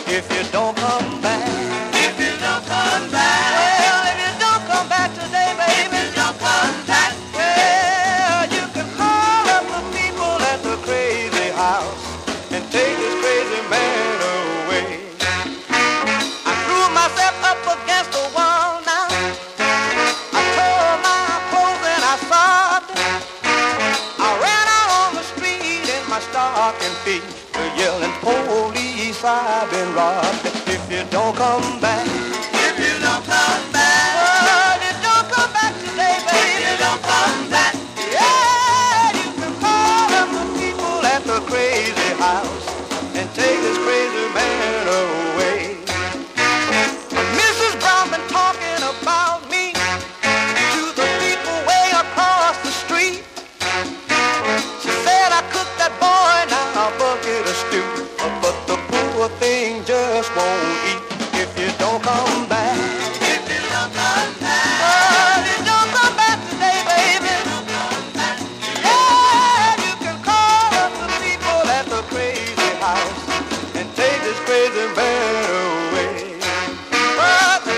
if you don't come back. If you don't come back. Well, if you don't come back today, baby. If you don't come back. Well, you can call up the people at the crazy house and take this crazy man away. I threw myself up against the wall now. I tore my clothes and I sobbed. I ran out on the street in my stocking feet, yelling, police, I've been robbed. If you don't come back. If you don't come back. Well, if you don't come back today, baby. If you don't come back. Yeah, you can call up the people at the crazy house and take